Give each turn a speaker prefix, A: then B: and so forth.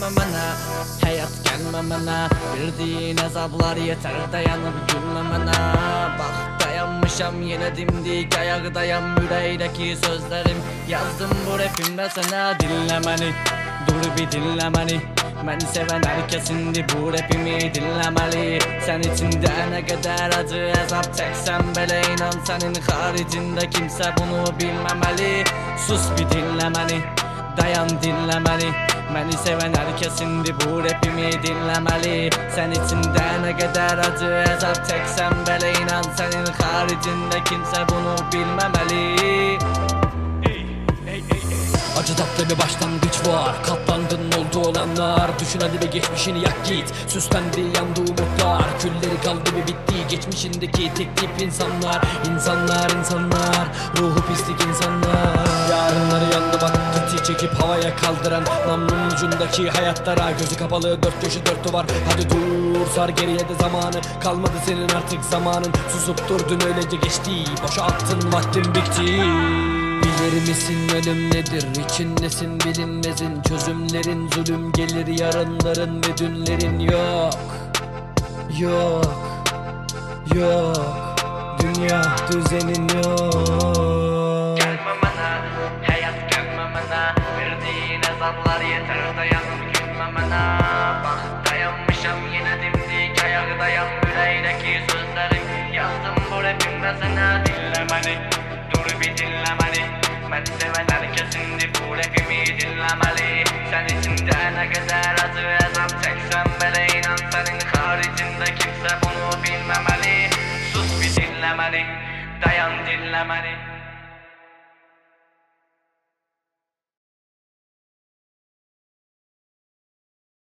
A: gelmemene, hayat gelmemene, verdiğin azaplar yeter dayanıp gülmemene. Bak dayanmışam yine dimdik ayakdayam, yüreğdeki sözlerim yazdım bu rapimde sana. Dinlemeni, dur bir dinlemeni, beni seven herkesindi bu rapimi dinlemeli. Sen içinde ne kadar acı azap çeksen bile inan senin haricinde kimse bunu bilmemeli. Sus bir dinlemeni, dayan dinlemeli, beni seven herkesindi bu rapimi dinlemeli. Sen içinde ne kadar acı azap çeksen bile inan senin haricinde kimse bunu bilmemeli.
B: Acı tatlı bir başlangıç var, katlandın oldu olanlar. Düşün hadi bir geçmişini yak git, süslendi yandı umutlar. Külleri kaldı bir bitti geçmişindeki tek tip insanlar. İnsanlar, ruhu pislik insanlar. Yarınları yandı bak, tetiği çekip havaya kaldıran namlunun ucundaki hayatlara. Gözü kapalı dört köşe dört duvar, hadi dur sar geriye de zamanı. Kalmadı senin artık zamanın, susup durdun öylece geçti. Boşa attın vaktin bitti. Bilir misin ölüm nedir, içindesin bilinmezin. Çözümlerin zulüm gelir, yarınların ve dünlerin yok. Yok, dünya düzenin yok.
A: Gelmemene, hayat gelmemene, verdiğin azaplar yeter dayanıp gülmemene. Bak dayanmışam yine dimdik ayaktayım, yüreğdeki sözlerim yazdım bu rapimde sana. Dinlemeni, dur bir dinlemeni, beni seven herkesindi bu rapimi dinlemeli. Sen içinde ne kadar acı azap çeksen bile inan senin haricinde kimse bunu bilmemeli. Sus bir dinlemeni, dayan dinlemeni.